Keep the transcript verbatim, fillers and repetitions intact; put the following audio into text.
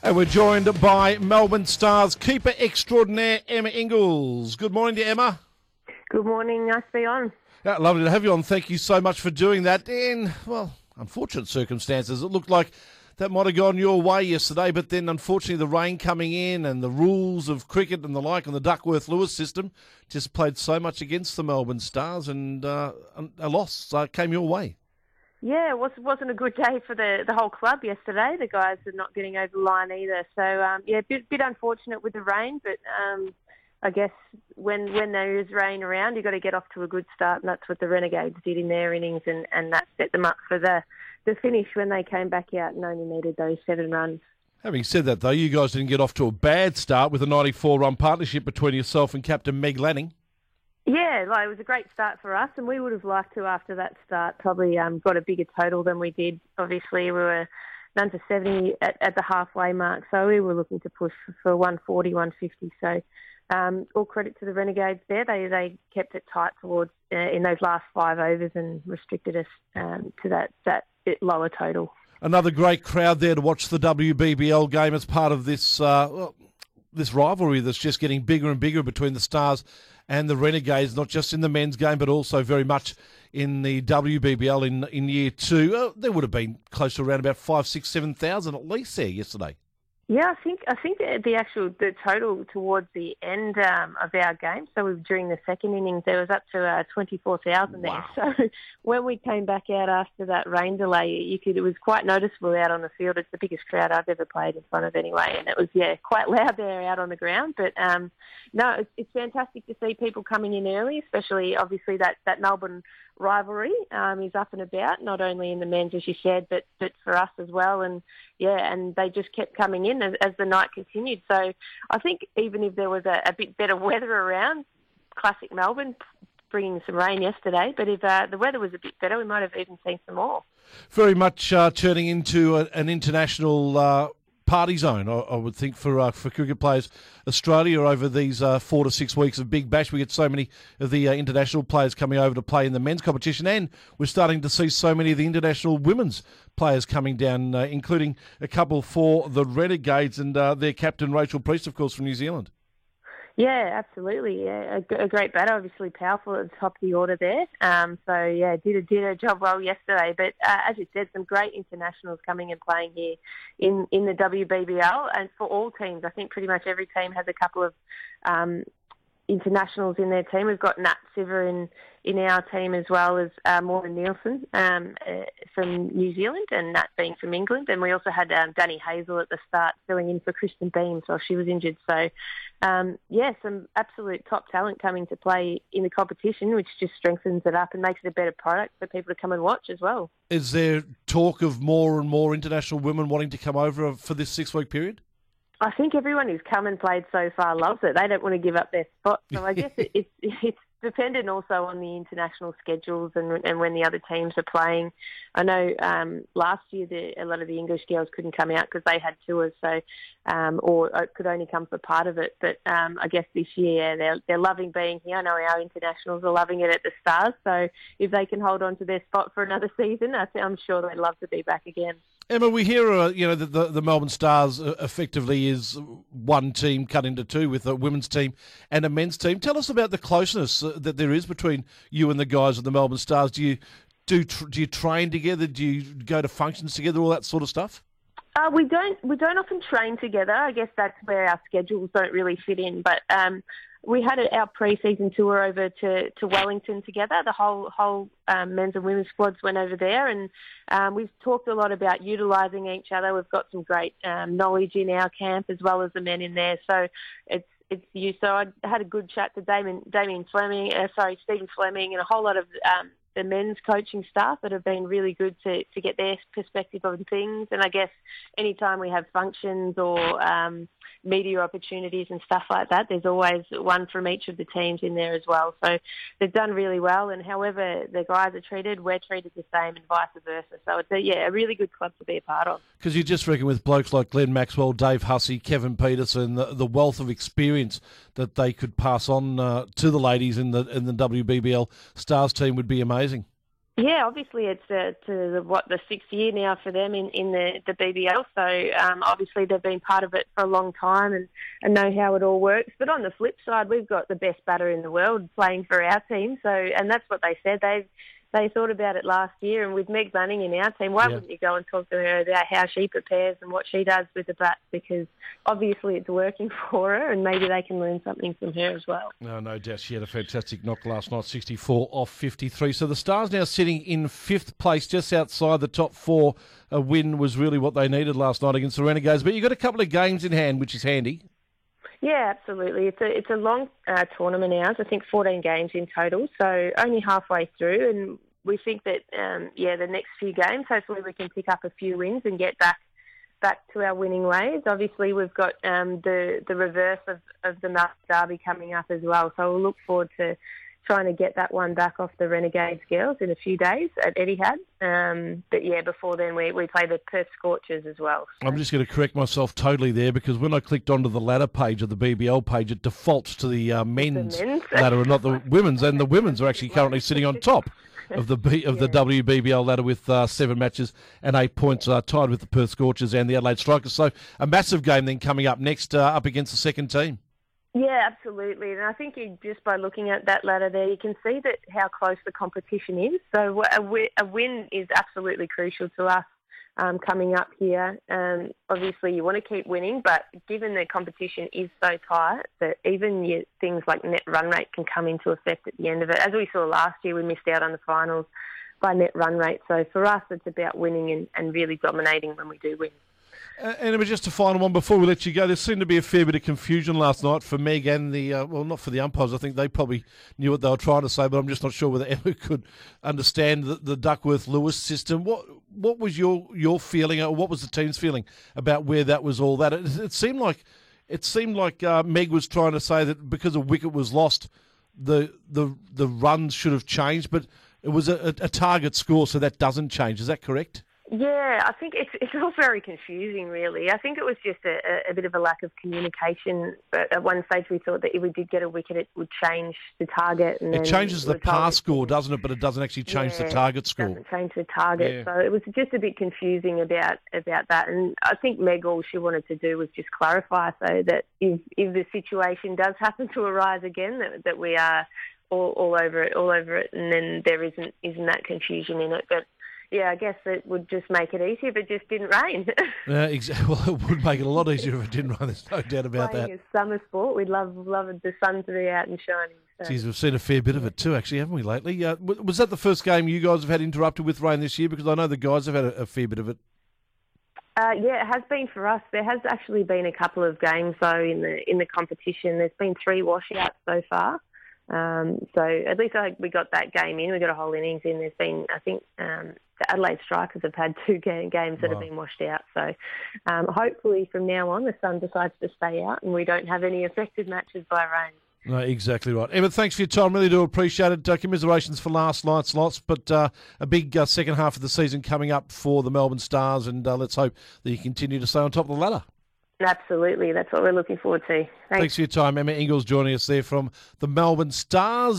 And we're joined by Melbourne Stars keeper extraordinaire Emma Ingles. Good morning to Emma. Good morning, nice to be on. Yeah, lovely to have you on. Thank you so much for doing that. In, well, unfortunate circumstances, it looked like that might have gone your way yesterday, but then unfortunately the rain coming in and the rules of cricket and the like and the Duckworth-Lewis system just played so much against the Melbourne Stars, and uh, a loss uh, came your way. Yeah, it was, wasn't a good day for the, the whole club yesterday. The guys are not getting over the line either. So, um, yeah, a bit, bit unfortunate with the rain, but um, I guess when when there is rain around, you've got to get off to a good start, and that's what the Renegades did in their innings, and, and that set them up for the, the finish when they came back out and only needed those seven runs. Having said that, though, you guys didn't get off to a bad start with a ninety-four run partnership between yourself and Captain Meg Lanning. Yeah, like, it was a great start for us, and we would have liked to, after that start, probably um, got a bigger total than we did. Obviously, we were none to seventy at, at the halfway mark, so we were looking to push for one forty, one fifty. So um, all credit to the Renegades there. They they kept it tight towards uh, in those last five overs and restricted us um, to that, that bit lower total. Another great crowd there to watch the W B B L game as part of this uh, well, this rivalry that's just getting bigger and bigger between the Stars and the Renegades, not just in the men's game, but also very much in the W B B L in in year two. Uh, there would have been close to around about five, six, seven thousand at least there yesterday. Yeah, I think I think the, the actual the total towards the end um, of our game, so we, during the second innings, there was up to uh, twenty-four thousand Wow. there. So when we came back out after that rain delay, you could it was quite noticeable out on the field. It's the biggest crowd I've ever played in front of anyway, and it was yeah quite loud there out on the ground. But um, no, it's, it's fantastic to see people coming in early, especially obviously that, that Melbourne rivalry um, is up and about, not only in the men's as you said, but but for us as well. And yeah, and they just kept coming in as, as the night continued. So I think even if there was a, a bit better weather around, classic Melbourne, bringing some rain yesterday, but if uh, the weather was a bit better, we might have even seen some more. Very much uh, turning into a, an international uh, party zone, I, I would think, for uh, for cricket players. Australia over these uh, four to six weeks of Big Bash, we get so many of the uh, international players coming over to play in the men's competition, and we're starting to see so many of the international women's players coming down, uh, including a couple for the Renegades and uh, their captain Rachel Priest, of course, from New Zealand. Yeah, absolutely. Yeah, a, a great batter, obviously powerful at the top of the order there. Um, so yeah, did a did a job well yesterday. But uh, as you said, some great internationals coming and playing here in, in the W B B L, and for all teams. I think pretty much every team has a couple of um, internationals in their team. We've got Nat Siver in in our team, as well as uh, Morgan Nielsen um, uh, from New Zealand, and Nat being from England. And we also had um, Danny Hazel at the start filling in for Kristen Beams while she was injured. So, um, yeah, some absolute top talent coming to play in the competition, which just strengthens it up and makes it a better product for people to come and watch as well. Is there talk of more and more international women wanting to come over for this six-week period? I think everyone who's come and played so far loves it. They don't want to give up their spot. So I guess it, it's it's dependent also on the international schedules and and when the other teams are playing. I know um, last year the, a lot of the English girls couldn't come out because they had tours, so um, or could only come for part of it. But um, I guess this year they're they're loving being here. I know our internationals are loving it at the Stars. So if they can hold on to their spot for another season, I th- I'm sure they'd love to be back again. Emma, we hear, uh, you know, that the, the Melbourne Stars effectively is one team cut into two with a women's team and a men's team. Tell us about the closeness uh, that there is between you and the guys of the Melbourne Stars. Do you do tr- do you train together? Do you go to functions together? All that sort of stuff. Uh, we don't we don't often train together. I guess that's where our schedules don't really fit in. But um, we had a, our pre-season tour over to, to Wellington together. The whole whole um, men's and women's squads went over there, and um, we've talked a lot about utilising each other. We've got some great um, knowledge in our camp as well as the men in there. So it's it's you. So I had a good chat to Damien Damien Fleming, uh, sorry Stephen Fleming, and a whole lot of um, the men's coaching staff that have been really good to, to get their perspective on things. And I guess anytime we have functions or um, media opportunities and stuff like that, there's always one from each of the teams in there as well. So they've done really well, and however the guys are treated, we're treated the same and vice versa. So it's a, yeah, a really good club to be a part of. Because you just reckon with blokes like Glenn Maxwell, Dave Hussey, Kevin Peterson, the, the wealth of experience that they could pass on uh, to the ladies in the in the W B B L Stars team would be amazing. Yeah, obviously it's uh, to the, what the sixth year now for them in, in the, the B B L. So um, obviously they've been part of it for a long time and, and know how it all works. But on the flip side, we've got the best batter in the world playing for our team. So and that's what they said. They they thought about it last year. And with Meg Bunning in our team, why Yeah. wouldn't you go and talk to her about how she prepares and what she does with the bat? Because obviously it's working for her, and maybe they can learn something from her as well. No, no doubt. She had a fantastic knock last night, sixty-four off fifty-three. So the Stars now sitting in fifth place, just outside the top four. A win was really what they needed last night against the Renegades. But you've got a couple of games in hand, which is handy. Yeah, absolutely. It's a it's a long uh, tournament now. I think fourteen games in total, so only halfway through, and we think that um, yeah, the next few games, hopefully we can pick up a few wins and get back back to our winning ways. Obviously, we've got um, the the reverse of, of the Melbourne Derby coming up as well, so we'll look forward to trying to get that one back off the Renegades girls in a few days at Etihad. Um, but yeah, before then we, we play the Perth Scorchers as well. So. I'm just going to correct myself totally there, because when I clicked onto the ladder page of the B B L page, it defaults to the uh, men's, men's. ladder and not the women's, and the women's are actually currently sitting on top of the B, of the Yeah. W B B L ladder with uh, seven matches and eight points, uh, tied with the Perth Scorchers and the Adelaide Strikers. So a massive game then coming up next, uh, up against the second team. Yeah, absolutely. And I think you, just by looking at that ladder there, you can see that how close the competition is. So a, wi- a win is absolutely crucial to us um, coming up here. Um, obviously, you want to keep winning, but given the competition is so tight that even your, things like net run rate can come into effect at the end of it. As we saw last year, we missed out on the finals by net run rate. So for us, it's about winning and, and really dominating when we do win. Uh, and it was just a final one before we let you go. There seemed to be a fair bit of confusion last night for Meg and the, uh, well, not for the umpires. I think they probably knew what they were trying to say, but I'm just not sure whether Emma could understand the, the Duckworth-Lewis system. What what was your, your feeling, or what was the team's feeling about where that was all that? It, it seemed like it seemed like uh, Meg was trying to say that because a wicket was lost, the the the runs should have changed, but it was a, a target score, so that doesn't change. Is that correct? Yeah, I think it's it's all very confusing, really. I think it was just a, a bit of a lack of communication. But at one stage, we thought that if we did get a wicket, it would change the target. And It then changes the we were told pass it- score, doesn't it? But it doesn't actually change the Yeah, target it score. doesn't change the target. Yeah. So it was just a bit confusing about about that. And I think Meg, all she wanted to do was just clarify so that if if the situation does happen to arise again, that, that we are all, all over it, all over it, and then there isn't isn't that confusion in it. But yeah, I guess it would just make it easier if it just didn't rain. Yeah, exactly. Well, it would make it a lot easier if it didn't rain. There's no doubt about Playing that. a summer sport, we'd love love the sun to be out and shining. So. Geez, we've seen a fair bit of it too, actually, haven't we, lately? Uh, w- was that the first game you guys have had interrupted with rain this year? Because I know the guys have had a, a fair bit of it. Uh, yeah, it has been for us. There has actually been a couple of games though in the in the competition. There's been three washouts so far. Um, so at least I, we got that game in. We got a whole innings in. There's been, I think, um, the Adelaide Strikers have had two ga- games that Wow. have been washed out. So um, hopefully from now on the sun decides to stay out and we don't have any affected matches by rain. No, exactly right. Emma, thanks for your time. Really do appreciate it. Uh, commiserations for last night's loss, but uh, a big uh, second half of the season coming up for the Melbourne Stars, and uh, let's hope that you continue to stay on top of the ladder. Absolutely. That's what we're looking forward to. Thanks. Thanks for your time. Emma Ingles joining us there from the Melbourne Stars.